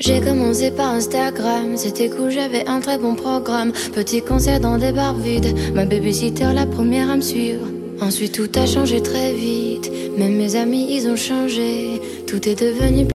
J'ai commencé par Instagram, c'était cool, j'avais un très bon programme. Petit concert dans des bars vides, ma babysitter la première à me suivre. Ensuite tout a changé très vite, même mes amis ils ont changé. Tout est devenu